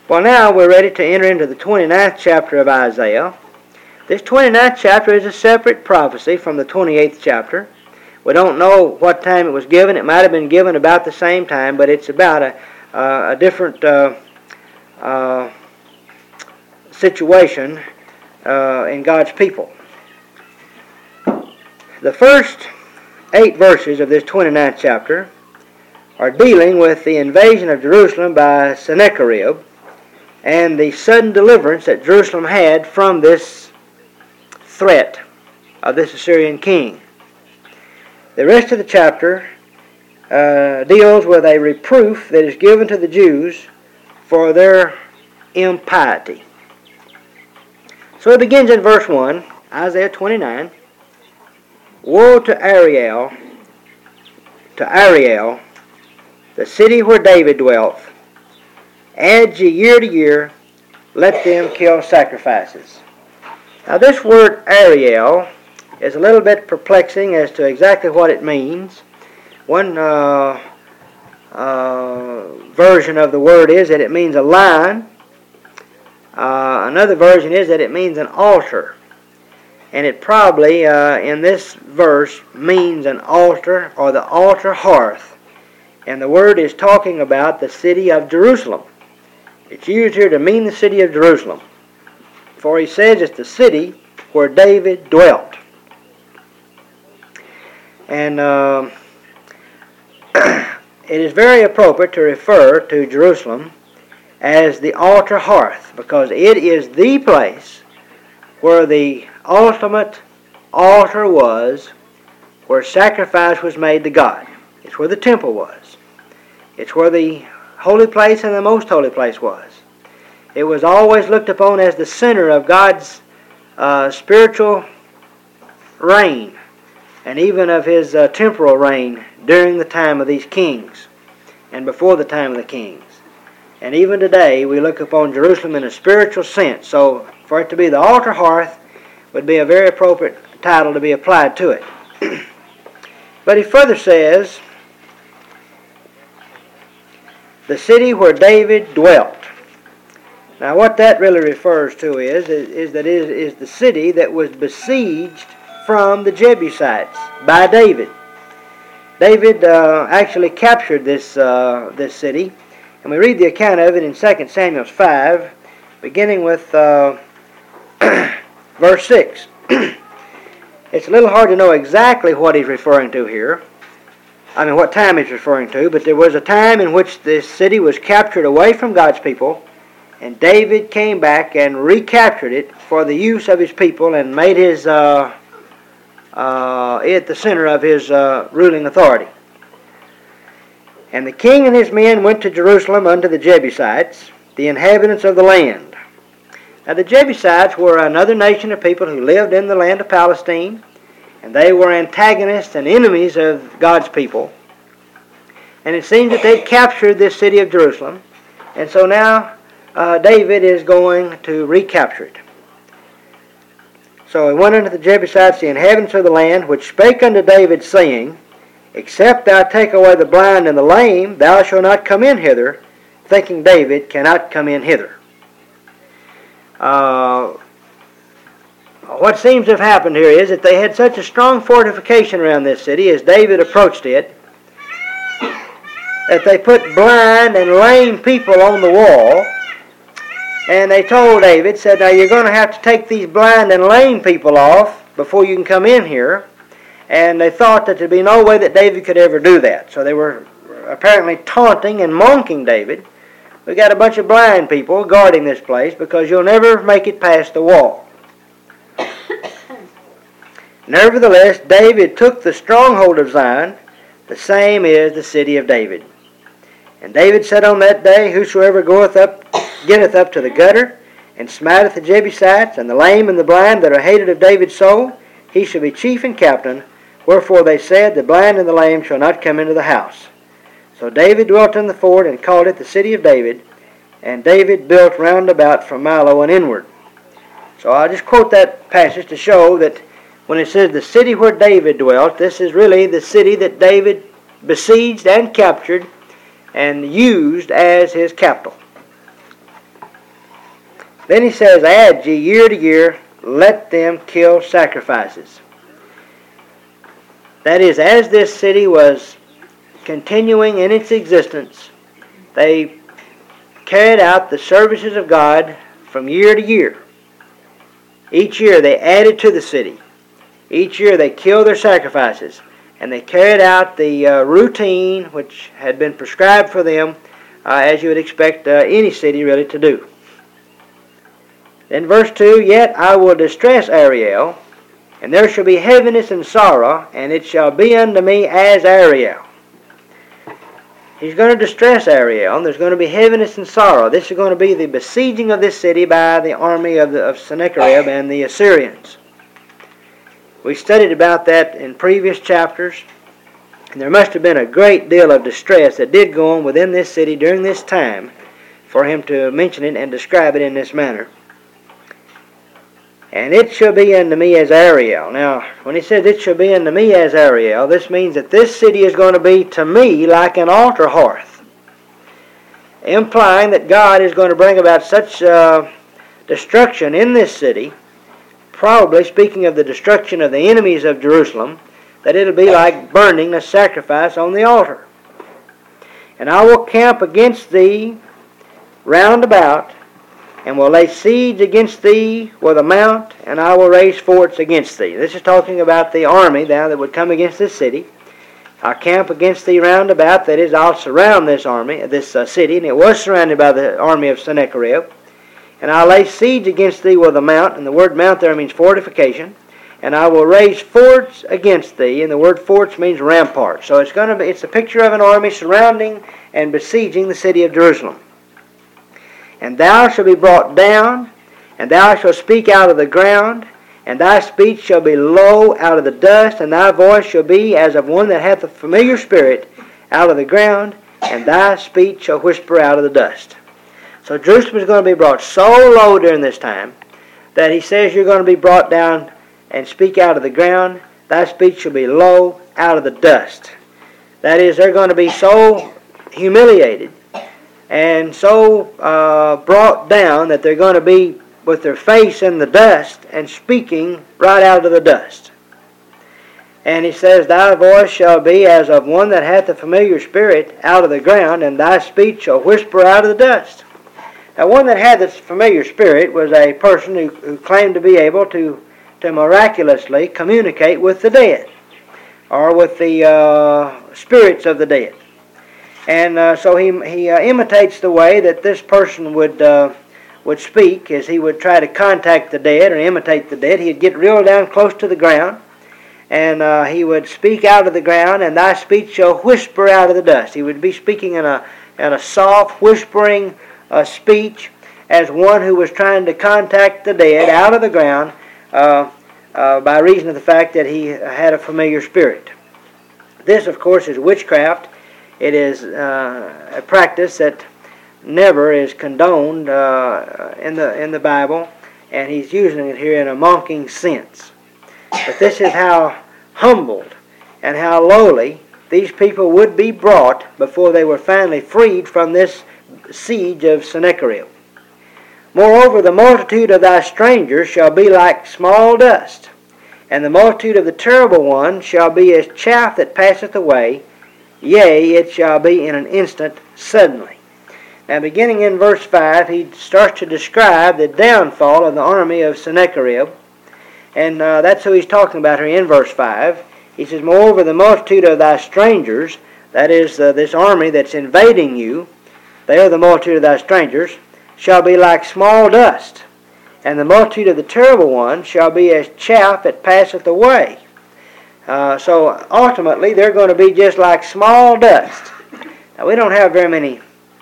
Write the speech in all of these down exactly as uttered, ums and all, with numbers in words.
Well, now we're ready to enter into the twenty-ninth chapter of Isaiah. This twenty-ninth chapter is a separate prophecy from the twenty-eighth chapter. We don't know what time it was given. It might have been given about the same time, but it's about a, uh, a different uh, uh, situation uh, in God's people. The first eight verses of this twenty-ninth chapter are dealing with the invasion of Jerusalem by Sennacherib and the sudden deliverance that Jerusalem had from this threat of this Assyrian king. The rest of the chapter uh, deals with a reproof that is given to the Jews for their impiety. So it begins in verse one, Isaiah twenty-nine. Woe to Ariel, to Ariel, the city where David dwelt. Add ye year to year, let them kill sacrifices. Now this word Ariel is a little bit perplexing as to exactly what it means. One uh, uh, version of the word is that it means a line. Uh, another version is that it means an altar. And it probably, uh, in this verse, means an altar or the altar hearth. And the word is talking about the city of Jerusalem. It's used here to mean the city of Jerusalem. For he says it's the city where David dwelt. And uh, it is very appropriate to refer to Jerusalem as the altar hearth, because it is the place where the ultimate altar was, where sacrifice was made to God. It's where the temple was. It's where the holy place and the most holy place was. It was always looked upon as the center of God's uh, spiritual reign, and even of His uh, temporal reign during the time of these kings and before the time of the kings. And even today we look upon Jerusalem in a spiritual sense. So for it to be the altar hearth would be a very appropriate title to be applied to it. But he further says, the city where David dwelt. Now what that really refers to is, is, is that it is the city that was besieged from the Jebusites by David. David uh, actually captured this, uh, this city, and we read the account of it in Second Samuel five, beginning with uh, verse six. It's a little hard to know exactly what he's referring to here. I mean, what time he's referring to, but there was a time in which this city was captured away from God's people, and David came back and recaptured it for the use of his people and made his uh, uh, it the center of his uh, ruling authority. And the king and his men went to Jerusalem unto the Jebusites, the inhabitants of the land. Now the Jebusites were another nation of people who lived in the land of Palestine, and they were antagonists and enemies of God's people. And it seems that they'd captured this city of Jerusalem, and so now uh, David is going to recapture it. So he went unto the Jebusites, the inhabitants of the land, which spake unto David, saying, Except thou take away the blind and the lame, thou shalt not come in hither, thinking David cannot come in hither. Uh, what seems to have happened here is that they had such a strong fortification around this city as David approached it, that they put blind and lame people on the wall, and they told David, said, now you're going to have to take these blind and lame people off before you can come in here. And they thought that there'd be no way that David could ever do that. So they were apparently taunting and mocking David. We got a bunch of blind people guarding this place because you'll never make it past the wall. Nevertheless, David took the stronghold of Zion, the same is the city of David. And David said on that day, Whosoever goeth up, getteth up to the gutter, and smiteth the Jebusites, and the lame and the blind that are hated of David's soul, he shall be chief and captain. Wherefore they said, The blind and the lame shall not come into the house. So David dwelt in the fort, and called it the city of David, and David built round about from Millo and inward. So I'll just quote that passage to show that when it says the city where David dwelt, this is really the city that David besieged and captured and used as his capital. Then he says, add ye year to year, let them kill sacrifices. That is, as this city was continuing in its existence, they carried out the services of God from year to year. Each year they added to the city. Each year they killed their sacrifices. And they carried out the uh, routine which had been prescribed for them, uh, as you would expect uh, any city really to do. In verse two, yet I will distress Ariel, and there shall be heaviness and sorrow, and it shall be unto me as Ariel. He's going to distress Ariel, and there's going to be heaviness and sorrow. This is going to be the besieging of this city by the army of, the, of Sennacherib and the Assyrians. We studied about that in previous chapters, and there must have been a great deal of distress that did go on within this city during this time for him to mention it and describe it in this manner. And it shall be unto me as Ariel. Now, when he says it shall be unto me as Ariel, this means that this city is going to be to me like an altar hearth, implying that God is going to bring about such uh, destruction in this city, probably speaking of the destruction of the enemies of Jerusalem, that it'll be like burning a sacrifice on the altar. And I will camp against thee round about, and will lay siege against thee with a mount, and I will raise forts against thee. This is talking about the army now that would come against this city. I'll camp against thee round about, that is, I'll surround this army, this uh, city, and it was surrounded by the army of Sennacherib. And I'll lay siege against thee with a mount, and the word mount there means fortification. And I will raise forts against thee, and the word forts means rampart. So it's going to be, it's a picture of an army surrounding and besieging the city of Jerusalem. And thou shalt be brought down, and thou shalt speak out of the ground, and thy speech shall be low out of the dust, and thy voice shall be as of one that hath a familiar spirit out of the ground, and thy speech shall whisper out of the dust. So Jerusalem is going to be brought so low during this time that he says you're going to be brought down and speak out of the ground. Thy speech shall be low out of the dust. That is, they're going to be so humiliated and so uh, brought down that they're going to be with their face in the dust and speaking right out of the dust. And he says, thy voice shall be as of one that hath a familiar spirit out of the ground, and thy speech shall whisper out of the dust. Now, one that had this familiar spirit was a person who, who claimed to be able to, to miraculously communicate with the dead, or with the uh, spirits of the dead. And uh, so he, he uh, imitates the way that this person would uh, would speak, as he would try to contact the dead or imitate the dead. He'd get real down close to the ground, and uh, he would speak out of the ground, and thy speech shall whisper out of the dust. He would be speaking in a, in a soft, whispering uh, speech, as one who was trying to contact the dead out of the ground uh, uh, by reason of the fact that he had a familiar spirit. This, of course, is witchcraft. It is uh, a practice that never is condoned uh, in the in the Bible, and he's using it here in a mocking sense. But this is how humbled and how lowly these people would be brought before they were finally freed from this siege of Sennacherib. Moreover, the multitude of thy strangers shall be like small dust, and the multitude of the terrible one shall be as chaff that passeth away. Yea, it shall be in an instant suddenly. Now, beginning in verse five, he starts to describe the downfall of the army of Sennacherib. And uh, that's who he's talking about here in verse five. He says, moreover, the multitude of thy strangers, that is, uh, this army that's invading you, they are the multitude of thy strangers, shall be like small dust. And the multitude of the terrible one shall be as chaff that passeth away. Uh, so ultimately, they're going to be just like small dust. Now, we don't have very many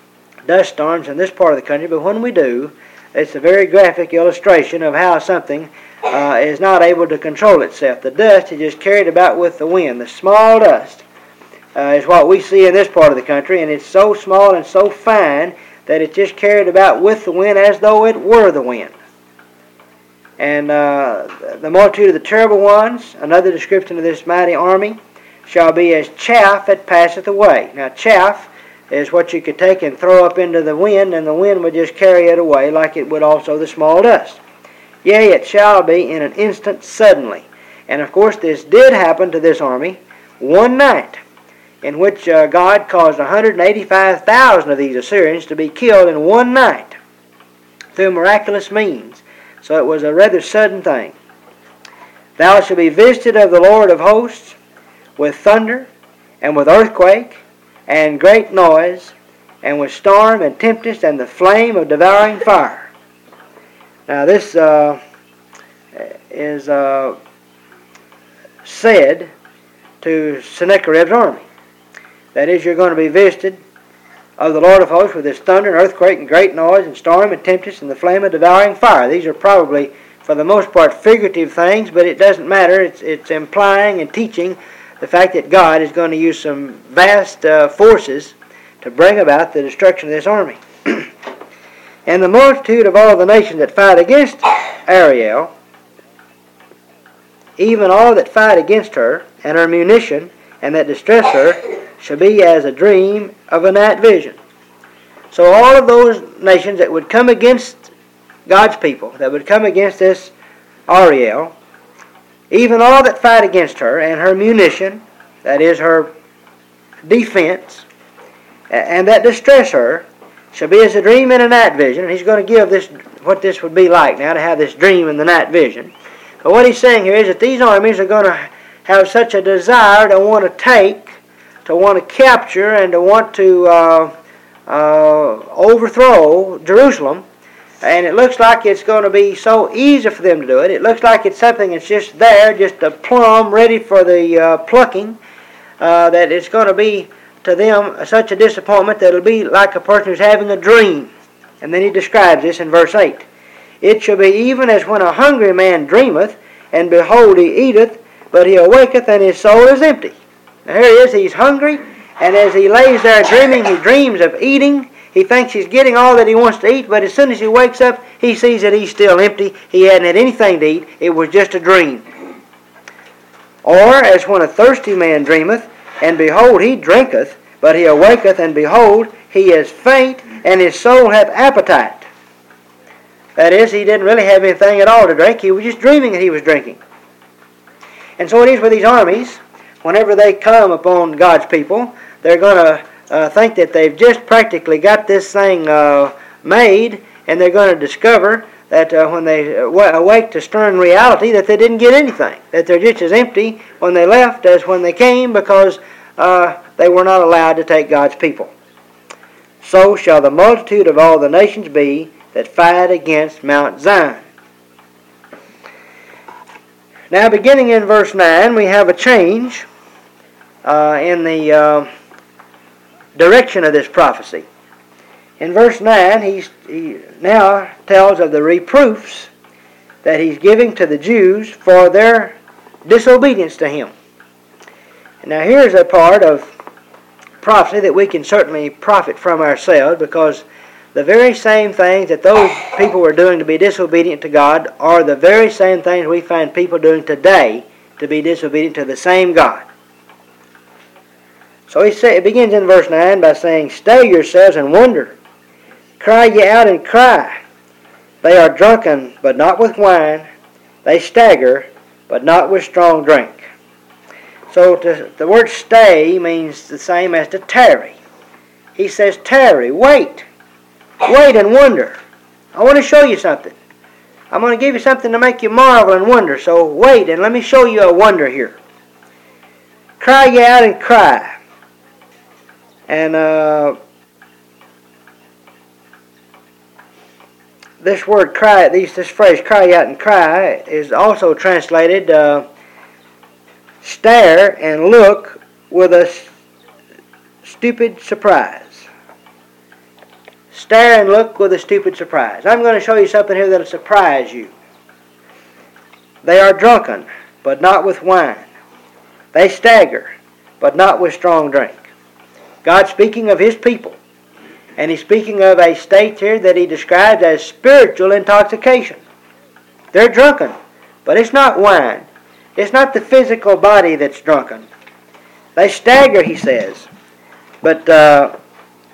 dust storms in this part of the country, but when we do, it's a very graphic illustration of how something uh, is not able to control itself. The dust is just carried about with the wind. The small dust uh, is what we see in this part of the country, and it's so small and so fine that it's just carried about with the wind as though it were the wind. And uh, the multitude of the terrible ones, another description of this mighty army, shall be as chaff that passeth away. Now, chaff is what you could take and throw up into the wind, and the wind would just carry it away like it would also the small dust. Yea, it shall be in an instant suddenly. And of course this did happen to this army one night, in which uh, God caused one hundred eighty-five thousand of these Assyrians to be killed in one night through miraculous means. So it was a rather sudden thing. Thou shalt be visited of the Lord of hosts with thunder, and with earthquake, and great noise, and with storm and tempest, and the flame of devouring fire. Now this uh, is uh, said to Sennacherib's army. That is, you're going to be visited of the Lord of hosts with this thunder and earthquake and great noise and storm and tempest and the flame of devouring fire. These are probably, for the most part, figurative things, but it doesn't matter. It's, it's implying and teaching the fact that God is going to use some vast uh, forces to bring about the destruction of this army. And the multitude of all the nations that fight against Ariel, even all that fight against her, and her munition, and that distress her, shall be as a dream of a night vision. So all of those nations that would come against God's people, that would come against this Ariel, even all that fight against her, and her munition, that is her defense, and that distress her, shall be as a dream in a night vision. And he's going to give this what this would be like now to have this dream in the night vision. But what he's saying here is that these armies are going to have such a desire to want to take, to want to capture, and to want to uh, uh, overthrow Jerusalem. And it looks like it's going to be so easy for them to do it. It looks like it's something that's just there, just a plum ready for the uh, plucking, uh, that it's going to be to them such a disappointment that it'll be like a person who's having a dream. And then he describes this in verse eight. It shall be even as when a hungry man dreameth, and behold, he eateth, but he awaketh, and his soul is empty. Now here he is, he's hungry, and as he lays there dreaming, he dreams of eating. He thinks he's getting all that he wants to eat, but as soon as he wakes up, he sees that he's still empty. He hadn't had anything to eat. It was just a dream. Or as when a thirsty man dreameth, and behold, he drinketh, but he awaketh, and behold, he is faint, and his soul hath appetite. That is, he didn't really have anything at all to drink. He was just dreaming that he was drinking. And so it is with these armies. Whenever they come upon God's people, they're going to uh, think that they've just practically got this thing uh, made, and they're going to discover that uh, when they awake to stern reality, that they didn't get anything, that they're just as empty when they left as when they came, because uh, they were not allowed to take God's people. So shall the multitude of all the nations be that fight against Mount Zion. Now, beginning in verse nine, we have a change uh, in the uh, direction of this prophecy. In verse nine, he's, he now tells of the reproofs that he's giving to the Jews for their disobedience to him. And now here's a part of prophecy that we can certainly profit from ourselves, because the very same things that those people were doing to be disobedient to God are the very same things we find people doing today to be disobedient to the same God. So he say, it begins in verse nine by saying, Stay yourselves and wonder. Cry ye out and cry. They are drunken, but not with wine. They stagger, but not with strong drink. So to, the word stay means the same as to tarry. He says, tarry, wait. Wait and wonder. I want to show you something. I'm going to give you something to make you marvel and wonder. So wait and let me show you a wonder here. Cry ye out and cry. And uh, this word cry, this, this phrase cry out and cry is also translated uh, stare and look with a stupid surprise. Stare and look with a stupid surprise. I'm going to show you something here that will surprise you. They are drunken, but not with wine. They stagger, but not with strong drink. God's speaking of His people. And He's speaking of a state here that He describes as spiritual intoxication. They're drunken, but it's not wine. It's not the physical body that's drunken. They stagger, He says. But uh,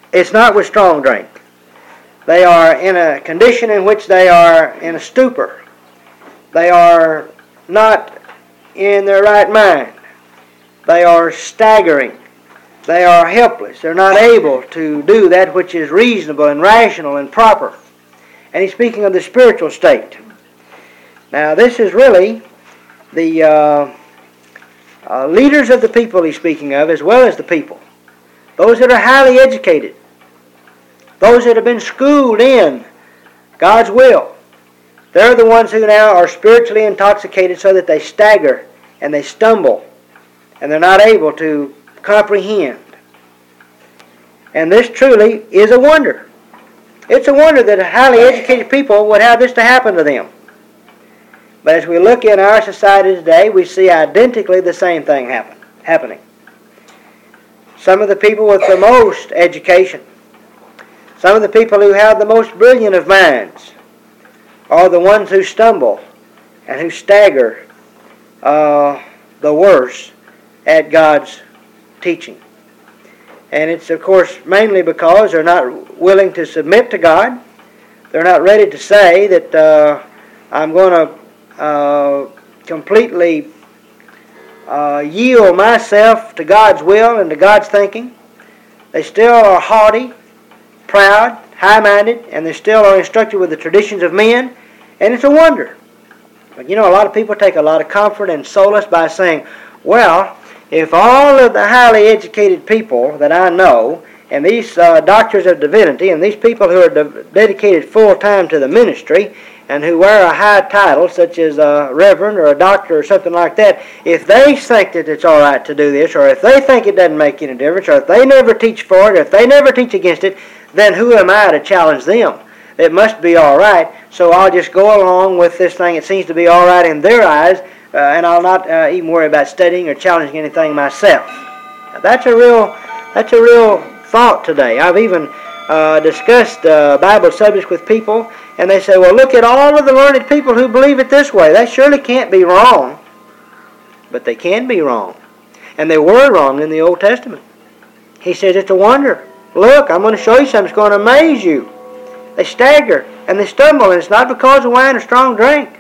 it's not with strong drink. They are in a condition in which they are in a stupor. They are not in their right mind. They are staggering. They are helpless. They're not able to do that which is reasonable and rational and proper. And he's speaking of the spiritual state. Now, this is really the uh, uh, leaders of the people he's speaking of, as well as the people. Those that are highly educated. Those that have been schooled in God's will. They're the ones who now are spiritually intoxicated so that they stagger and they stumble and they're not able to comprehend. And this truly is a wonder. It's a wonder that highly educated people would have this to happen to them. But as we look in our society today, we see identically the same thing happen, happening. Some of the people with the most education, some of the people who have the most brilliant of minds, are the ones who stumble and who stagger uh, the worse at God's teaching. And it's, of course, mainly because they're not willing to submit to God. They're not ready to say that uh, I'm going to uh, completely uh, yield myself to God's will and to God's thinking. They still are haughty, proud, high-minded, and they still are instructed with the traditions of men. And it's a wonder. But you know, a lot of people take a lot of comfort and solace by saying, well, if all of the highly educated people that I know, and these uh, doctors of divinity, and these people who are de- dedicated full-time to the ministry, and who wear a high title, such as a reverend or a doctor or something like that, if they think that it's all right to do this, or if they think it doesn't make any difference, or if they never teach for it, or if they never teach against it, then who am I to challenge them? It must be all right, so I'll just go along with this thing. It seems to be all right in their eyes, uh, and I'll not uh, even worry about studying or challenging anything myself. Now, that's a real, that's a real thought today. I've even uh, discussed uh, Bible subjects with people, and they say, well, look at all of the learned people who believe it this way. They surely can't be wrong. But they can be wrong. And they were wrong in the Old Testament. He says it's a wonder. Look, I'm going to show you something that's going to amaze you. They stagger and they stumble, and it's not because of wine or strong drink.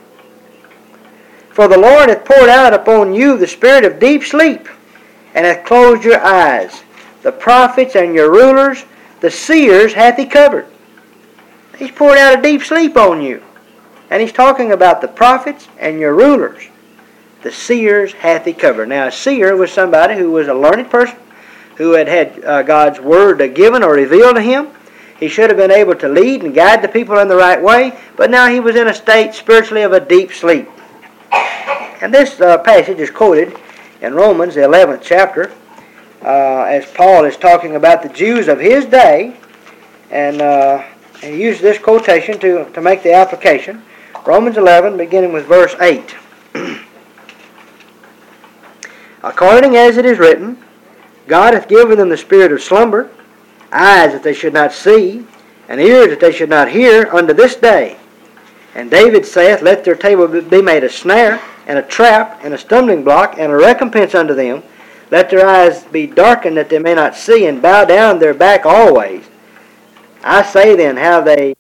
For the Lord hath poured out upon you the spirit of deep sleep, and hath closed your eyes. The prophets and your rulers, the seers hath he covered. He's poured out a deep sleep on you. And he's talking about the prophets and your rulers. The seers hath he covered. Now, a seer was somebody who was a learned person, who had had uh, God's word given or revealed to him. He should have been able to lead and guide the people in the right way, but now he was in a state spiritually of a deep sleep. And this uh, passage is quoted in Romans, the eleventh chapter, uh, as Paul is talking about the Jews of his day, and uh, he uses this quotation to, to make the application. Romans eleven, beginning with verse eight. According as it is written, God hath given them the spirit of slumber, eyes that they should not see, and ears that they should not hear, unto this day. And David saith, let their table be made a snare, and a trap, and a stumbling block, and a recompense unto them. Let their eyes be darkened, that they may not see, and bow down their back always. I say then, how they